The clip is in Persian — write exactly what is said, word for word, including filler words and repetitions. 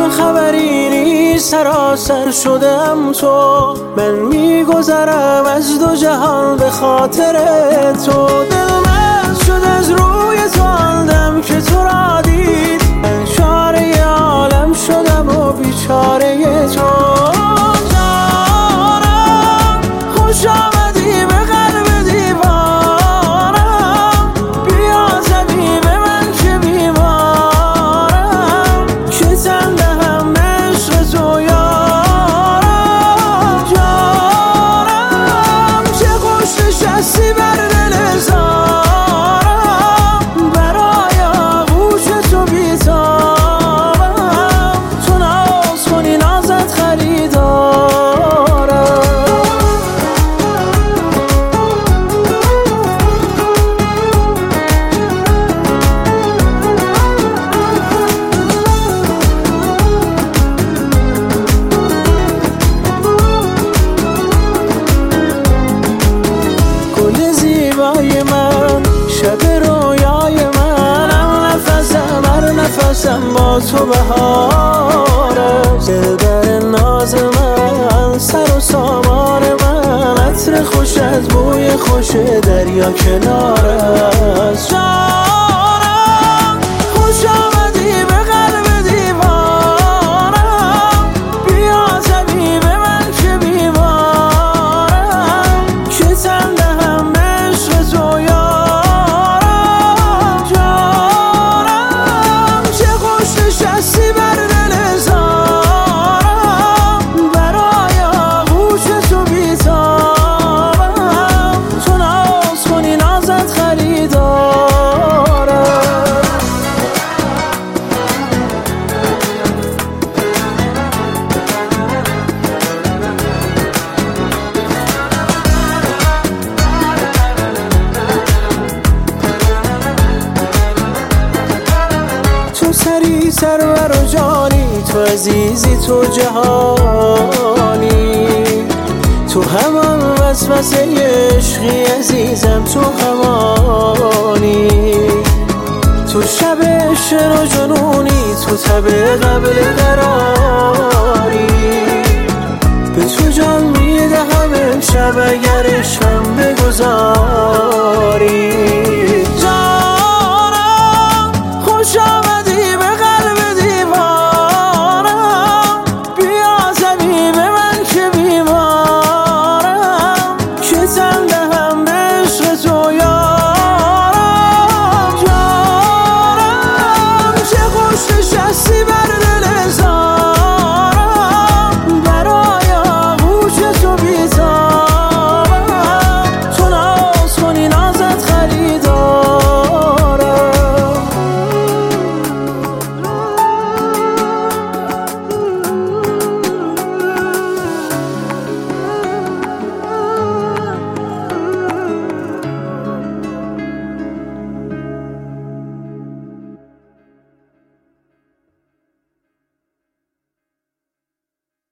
خبری نیست سراسر شدم تو. من میگذرم از دو جهان به خاطر تو. دل من شد از روی تو آن دم که تو را دید. من چاره عالم شدم و بیچاره تو. جانم خوش آمدی به قلب دیوانم. بیا زدی به من که بیمارم. که تن دهم به عشق تو یارم. جانم چه خوش نشستی بر دل زارم. برای آغوش تو بیتابم. تو ناز کنی نازت خریدارم. گل زیبای من شب رویای منم. نفسم هر نفسم با تو بهارم. دلبر ناز من سر و سامان من. عطر خوشت بوی خوش دریا کنار است. جانم خوش آمدی به قلب دیوانم. بیا زدی به من که بیمارم. که تن دهم به عشق تو یارم. جانم چه خوش نشستی بر دل زارم. برای آغوش تو بیتابم. تو ناز کنی نازت خریدارم. تو سری سرور و جانی. تو عزیزی تو جهانی. تو همان وسوسه عشقی عزیزم. تو همانی. تو شب شر و جنونی. تو تب قبل قرار.